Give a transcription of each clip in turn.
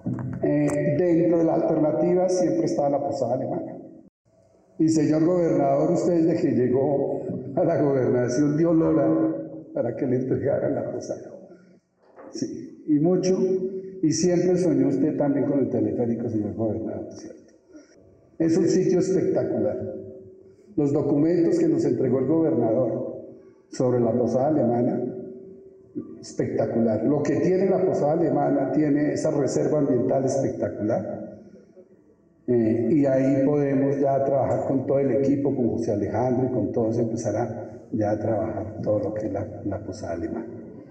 Dentro de las alternativas siempre está la posada alemana. Y señor gobernador, usted desde que llegó a la gobernación dio lora para que le entregaran la posada. Sí, y mucho, y siempre soñó usted también con el teleférico, señor gobernador, ¿cierto? Es un sitio espectacular. Los documentos que nos entregó el gobernador sobre la posada alemana, espectacular. Lo que tiene la posada alemana tiene esa reserva ambiental espectacular. Y ahí podemos ya trabajar con todo el equipo, con José Alejandro y con todos, empezará ya a trabajar todo lo que es la posada alemana.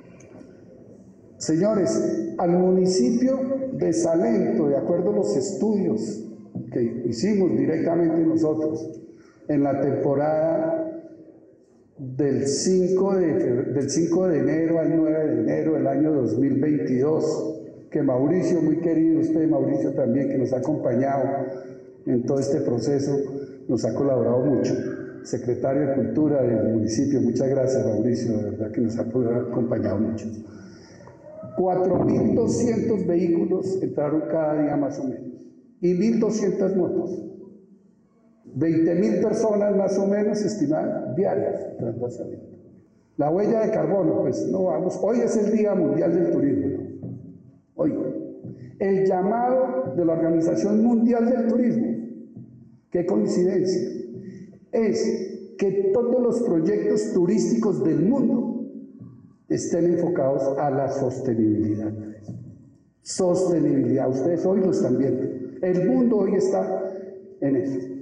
Señores, al municipio de Salento, de acuerdo a los estudios que hicimos directamente nosotros, en la temporada del 5 de enero al 9 de enero del año 2022, que Mauricio, muy querido usted, Mauricio también, que nos ha acompañado en todo este proceso, nos ha colaborado mucho. Secretario de Cultura del municipio, muchas gracias Mauricio, de verdad que nos ha acompañado mucho. 4.200 vehículos entraron cada día más o menos, y 1.200 motos. 20.000 personas más o menos estimadas diarias entrando a Salento. La huella de carbono, pues no vamos, hoy es el Día Mundial del Turismo, ¿no? Hoy, el llamado de la Organización Mundial del Turismo, qué coincidencia, es que todos los proyectos turísticos del mundo estén enfocados a la sostenibilidad. Sostenibilidad, ustedes hoy lo están viendo. El mundo hoy está en eso.